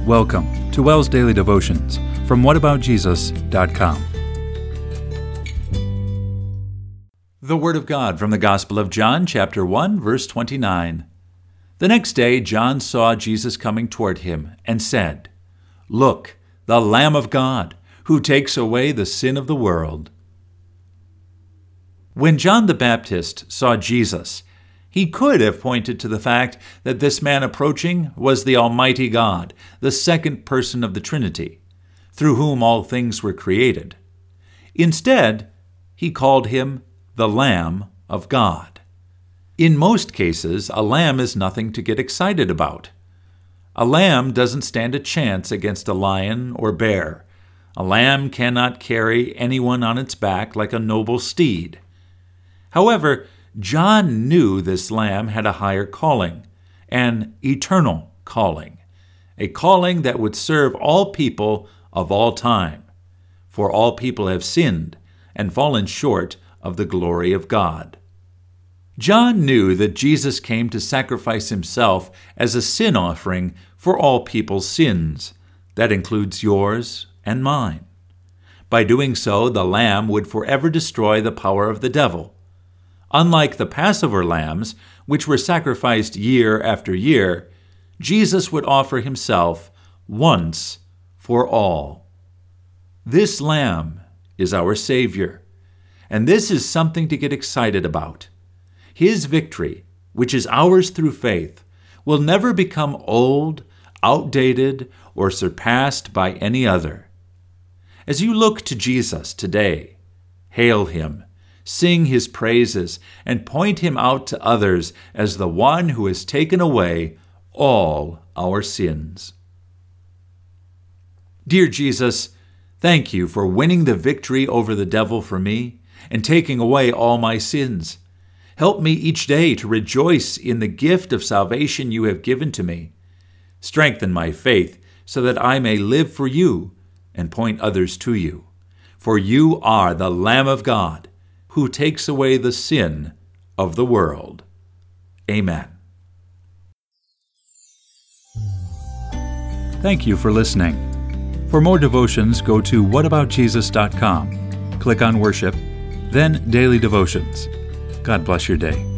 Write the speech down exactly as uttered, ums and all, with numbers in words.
Welcome to WELS Daily Devotions from what about jesus dot com. The Word of God from the Gospel of John, chapter one, verse twenty-nine. The next day John saw Jesus coming toward him and said, "Look, the Lamb of God, who takes away the sin of the world." When John the Baptist saw Jesus, he could have pointed to the fact that this man approaching was the Almighty God, the second person of the Trinity, through whom all things were created. Instead, he called him the Lamb of God. In most cases, a lamb is nothing to get excited about. A lamb doesn't stand a chance against a lion or bear. A lamb cannot carry anyone on its back like a noble steed. However, John knew this lamb had a higher calling, an eternal calling, a calling that would serve all people of all time, for all people have sinned and fallen short of the glory of God. John knew that Jesus came to sacrifice himself as a sin offering for all people's sins. That includes yours and mine. By doing so, the lamb would forever destroy the power of the devil. Unlike the Passover lambs, which were sacrificed year after year, Jesus would offer himself once for all. This lamb is our Savior, and this is something to get excited about. His victory, which is ours through faith, will never become old, outdated, or surpassed by any other. As you look to Jesus today, hail him, sing his praises, and point him out to others as the one who has taken away all our sins. Dear Jesus, thank you for winning the victory over the devil for me and taking away all my sins. Help me each day to rejoice in the gift of salvation you have given to me. Strengthen my faith so that I may live for you and point others to you. For you are the Lamb of God, who takes away the sin of the world. Amen. Thank you for listening. For more devotions, go to what about jesus dot com. Click on Worship, then Daily Devotions. God bless your day.